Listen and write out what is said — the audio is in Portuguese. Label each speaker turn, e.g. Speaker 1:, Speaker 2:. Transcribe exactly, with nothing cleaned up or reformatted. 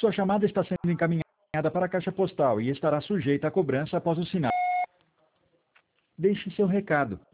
Speaker 1: Sua chamada está sendo encaminhada para a caixa postal e estará sujeita a cobrança após o sinal. Deixe seu recado.